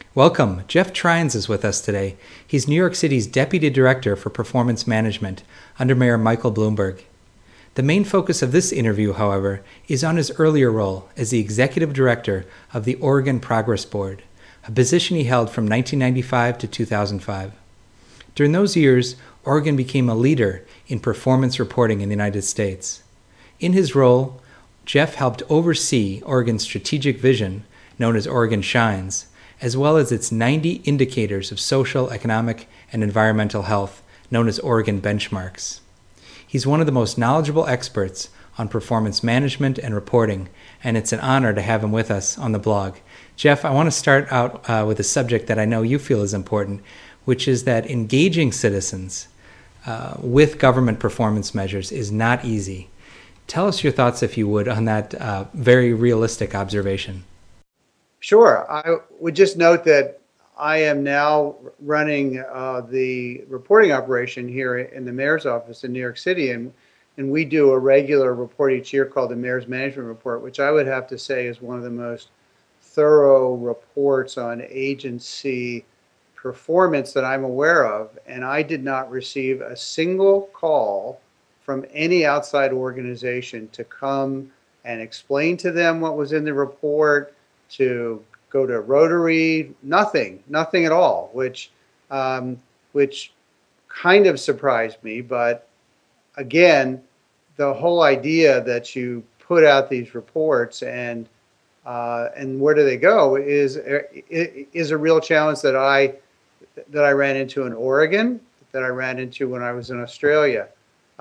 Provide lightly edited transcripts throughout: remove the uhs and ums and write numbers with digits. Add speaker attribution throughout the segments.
Speaker 1: Welcome. Jeff Trines is with us today. He's New York City's Deputy Director for Performance Management under Mayor Michael Bloomberg. The main focus of this interview, however, is on his earlier role as the Executive Director of the Oregon Progress Board, a position he held from 1995 to 2005. During those years, Oregon became a leader in performance reporting in the United States. In his role, Jeff helped oversee Oregon's strategic vision, known as Oregon Shines, as well as its 90 indicators of social, economic, and environmental health, known as Oregon Benchmarks. He's one of the most knowledgeable experts on performance management and reporting, and it's an honor to have him with us on the blog. Jeff, I want to start out with a subject that I know you feel is important, which is that engaging citizens with government performance measures is not easy. Tell us your thoughts, if you would, on that very realistic observation.
Speaker 2: Sure. I would just note that I am now running the reporting operation here in the mayor's office in New York City, and we do a regular report each year called the Mayor's Management Report, which I would have to say is one of the most thorough reports on agency performance that I'm aware of. And I did not receive a single call from any outside organization to come and explain to them what was in the report, to go to Rotary, nothing at all, which kind of surprised me. But again, the whole idea that you put out these reports and where do they go is a real challenge that I ran into in Oregon, that I ran into when I was in Australia.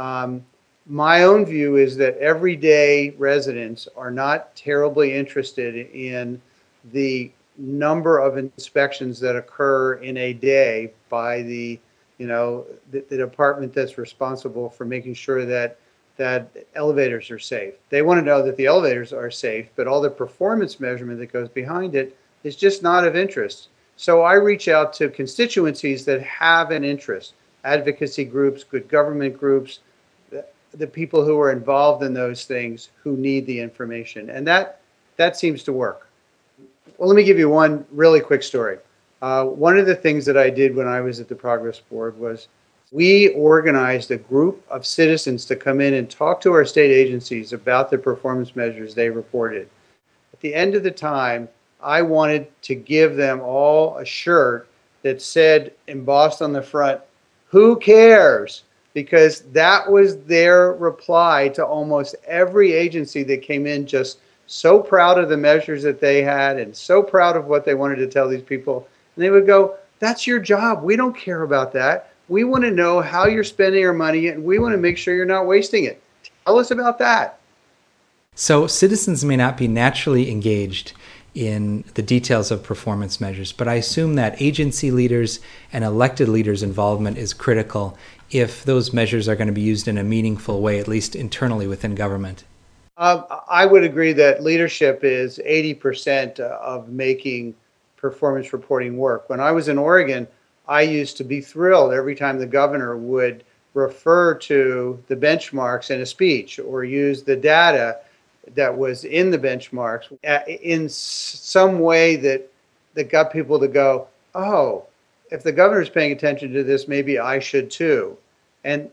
Speaker 2: My own view is that everyday residents are not terribly interested in the number of inspections that occur in a day by the department that's responsible for making sure that elevators are safe. They want to know that the elevators are safe, but all the performance measurement that goes behind it is just not of interest. So I reach out to constituencies that have an interest, advocacy groups, good government groups, the people who are involved in those things who need the information. And that seems to work. Well, let me give you one really quick story. One of the things that I did when I was at the Progress Board was we organized a group of citizens to come in and talk to our state agencies about the performance measures they reported. At the end of the time, I wanted to give them all a shirt that said, embossed on the front, "Who cares?" Because that was their reply to almost every agency that came in, just so proud of the measures that they had and so proud of what they wanted to tell these people. And they would go, "That's your job. We don't care about that. We want to know how you're spending our money, and we want to make sure you're not wasting it. Tell us about that."
Speaker 1: So citizens may not be naturally engaged in the details of performance measures, but I assume that agency leaders and elected leaders' involvement is critical if those measures are going to be used in a meaningful way, at least internally within government.
Speaker 2: I would agree that leadership is 80% of making performance reporting work. When I was in Oregon, I used to be thrilled every time the governor would refer to the benchmarks in a speech or use the data that was in the benchmarks in some way that got people to go, "Oh, if the governor's paying attention to this, maybe I should too." And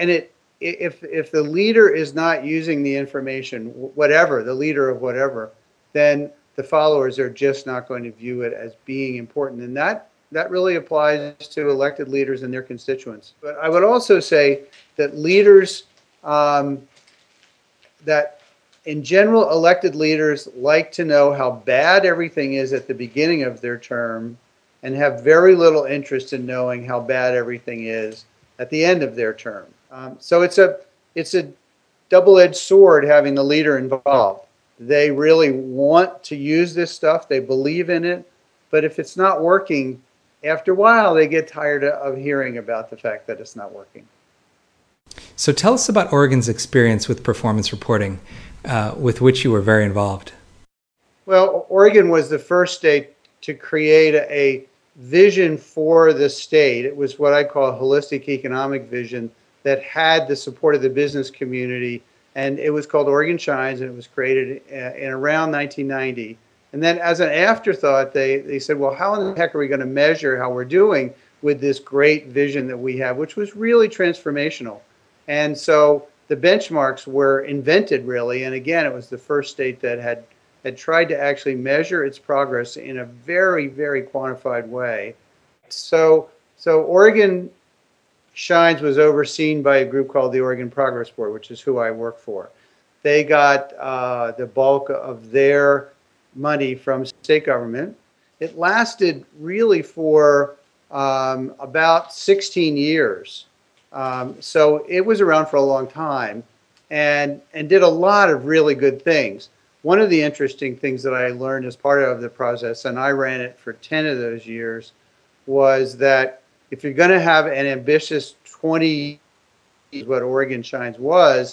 Speaker 2: if the leader is not using the information, whatever, the leader of whatever, then the followers are just not going to view it as being important. And that really applies to elected leaders and their constituents. But I would also say that leaders, that in general, elected leaders like to know how bad everything is at the beginning of their term and have very little interest in knowing how bad everything is at the end of their term. So it's a double-edged sword having the leader involved. They really want to use this stuff. They believe in it. But if it's not working, after a while, they get tired of hearing about the fact that it's not working.
Speaker 1: So tell us about Oregon's experience with performance reporting, with which you were very involved.
Speaker 2: Well, Oregon was the first state to create a vision for the state. It was what I call a holistic economic vision that had the support of the business community, and it was called Oregon Shines, and it was created in around 1990. And then as an afterthought, they said, well, how in the heck are we going to measure how we're doing with this great vision that we have, which was really transformational. And so the benchmarks were invented really. And again, it was the first state that had tried to actually measure its progress in a very, very quantified way. So Oregon Shines was overseen by a group called the Oregon Progress Board, which is who I work for. They got the bulk of their money from state government. It lasted really for about 16 years. So it was around for a long time and did a lot of really good things. One of the interesting things that I learned as part of the process, and I ran it for 10 of those years, was that if you're going to have an ambitious 20, what Oregon Shines was,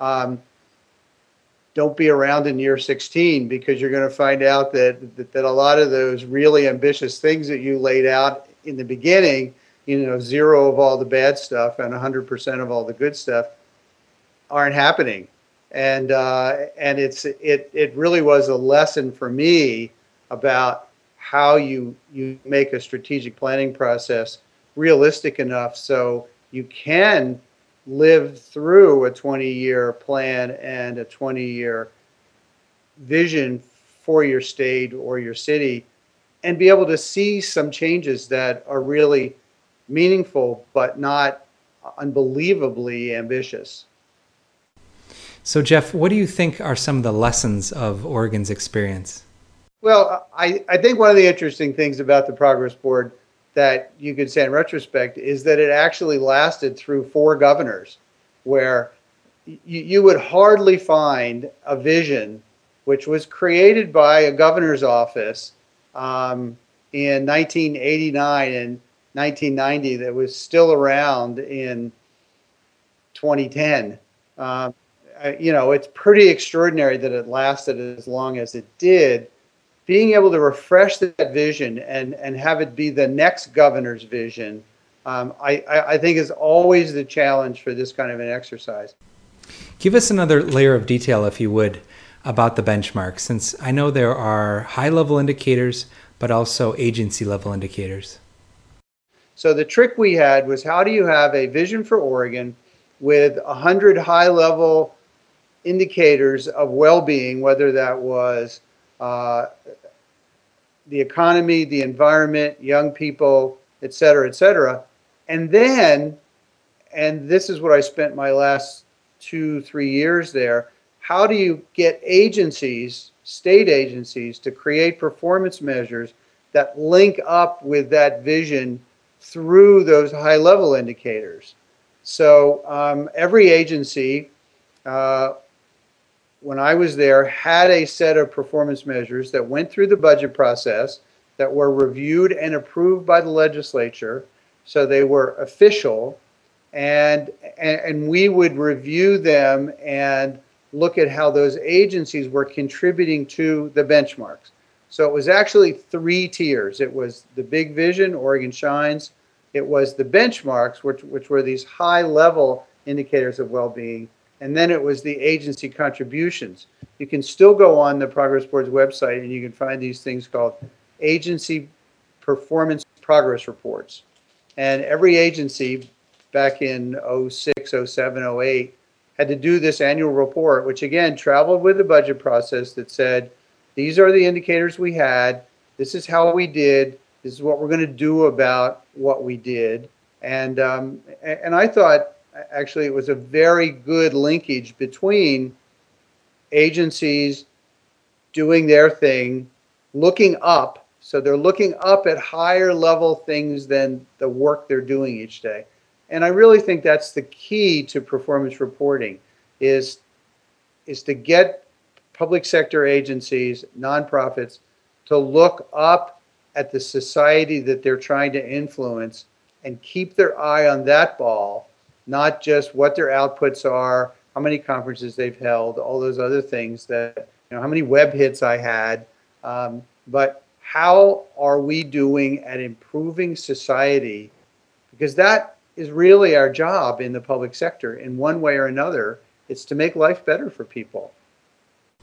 Speaker 2: don't be around in year 16 because you're going to find out that a lot of those really ambitious things that you laid out in the beginning, zero of all the bad stuff and 100% of all the good stuff, aren't happening. And it really was a lesson for me about how you make a strategic planning process realistic enough so you can live through a 20-year plan and a 20-year vision for your state or your city and be able to see some changes that are really meaningful but not unbelievably ambitious.
Speaker 1: So, Jeff, what do you think are some of the lessons of Oregon's experience?
Speaker 2: Well, I think one of the interesting things about the Progress Board that you could say in retrospect is that it actually lasted through 4 governors, where you would hardly find a vision which was created by a governor's office in 1989 and 1990 that was still around in 2010. It's pretty extraordinary that it lasted as long as it did. Being able to refresh that vision and have it be the next governor's vision, I think is always the challenge for this kind of an exercise.
Speaker 1: Give us another layer of detail, if you would, about the benchmark, since I know there are high-level indicators, but also agency-level indicators.
Speaker 2: So the trick we had was, how do you have a vision for Oregon with 100 high-level indicators of well-being, whether that was the economy, the environment, young people, et cetera, and then, and this is what I spent my last 2-3 years there, how do you get agencies, state agencies, to create performance measures that link up with that vision through those high-level indicators? So every agency, when I was there, had a set of performance measures that went through the budget process, that were reviewed and approved by the legislature, so they were official, and we would review them and look at how those agencies were contributing to the benchmarks. So it was actually 3 tiers. It was the big vision, Oregon Shines. It was the benchmarks, which were these high-level indicators of well-being. And then it was the agency contributions. You can still go on the Progress Board's website and you can find these things called agency performance progress reports. And every agency back in 06, 07, 08 had to do this annual report, which again traveled with the budget process that said, these are the indicators we had, this is how we did, this is what we're going to do about what we did. And I thought, actually, it was a very good linkage between agencies doing their thing, looking up. So they're looking up at higher level things than the work they're doing each day. And I really think that's the key to performance reporting, is to get public sector agencies, nonprofits, to look up at the society that they're trying to influence and keep their eye on that ball, not just what their outputs are, how many conferences they've held, all those other things that, how many web hits I had, but how are we doing at improving society? Because that is really our job in the public sector in one way or another. It's to make life better for people.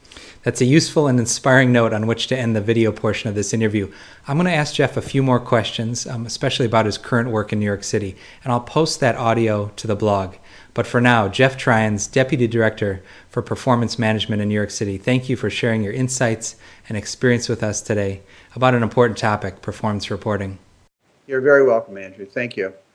Speaker 1: That's a useful and inspiring note on which to end the video portion of this interview. I'm going to ask Jeff a few more questions, especially about his current work in New York City, and I'll post that audio to the blog. But for now, Jeff Tryons, Deputy Director for Performance Management in New York City, thank you for sharing your insights and experience with us today about an important topic, performance reporting.
Speaker 2: You're very welcome, Andrew. Thank you.